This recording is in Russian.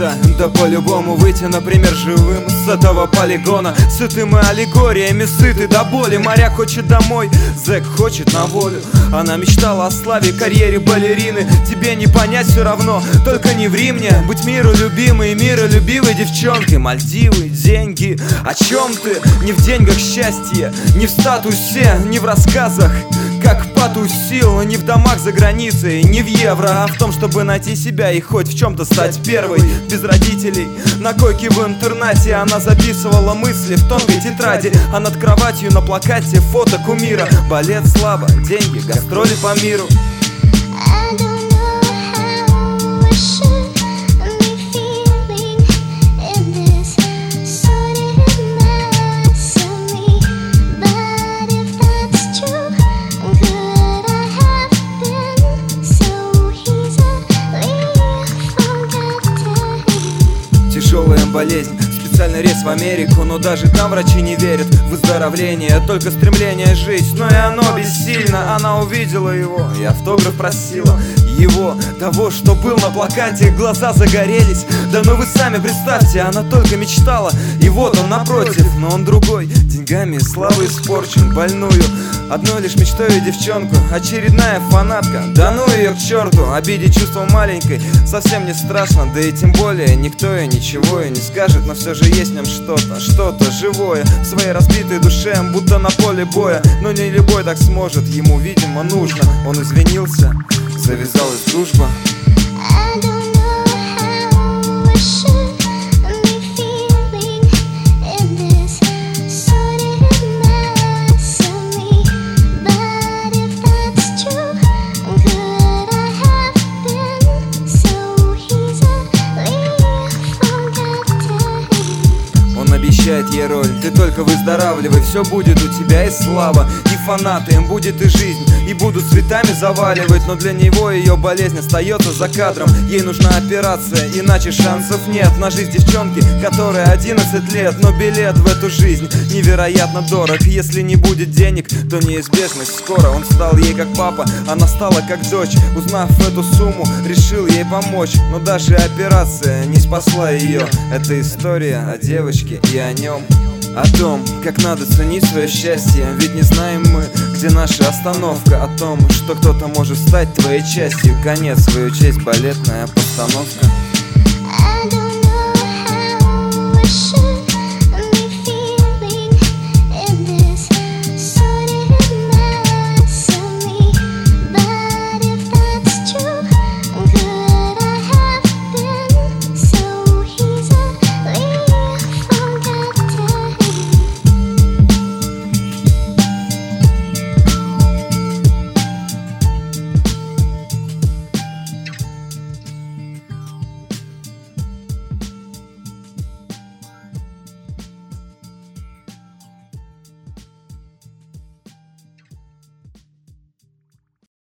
хочется, да по-любому выйти, например, живым с этого полигона. Сыты мы аллегориями, сыты до боли. Моряк хочет домой, зэк хочет на волю. Она мечтала о славе, карьере балерины. Тебе не понять все равно, только не ври мне. Быть миролюбимой, миролюбивой девчонкой. Мальдивы, деньги, о чем ты? Не в деньгах счастье, не в статусе, не в рассказах как потусил, не в домах за границей, не в евро, а в том, чтобы найти себя и хоть в чем-то стать первой. Без родителей, на койке в интернате она записывала мысли в тонкой тетради, а над кроватью на плакате фото кумира. Балет, слава, деньги, гастроли по миру. Тяжелая болезнь, специальный рейс в Америку, но даже там врачи не верят в выздоровление, только стремление жить, но и оно бессильно. Она увидела его и автограф просила его, того, что был на плакате. Глаза загорелись, да ну вы сами представьте, она только мечтала, и вот он напротив, но он другой, деньгами и славой испорчен. Больную одной лишь мечтой девчонку, очередная фанатка, да ну ее к черту. Обидеть чувство маленькой совсем не страшно, да и тем более никто ей ничего и не скажет. Но все же есть в нем что-то, что-то живое в своей разбитой душе, будто на поле боя. Но не любой так сможет, ему видимо нужно. Он извинился, завязалась дружба. Обещает ей роль, ты только выздоравливай, все будет у тебя и слава, и фанаты, им будет и жизнь, и будут цветами заваливать. Но для него ее болезнь остается за кадром, ей нужна операция, иначе шансов нет на жизнь девчонки, которая 11 лет. Но билет в эту жизнь невероятно дорог, если не будет денег, то неизбежность скоро. Он стал ей как папа, она стала как дочь. Узнав эту сумму, решил ей помочь, но даже операция не спасла ее. Это история о девочке и о нем, о том, как надо ценить свое счастье. Ведь не знаем мы, где наша остановка. О том, что кто-то может стать твоей частью. Конец, свою честь, балетная постановка.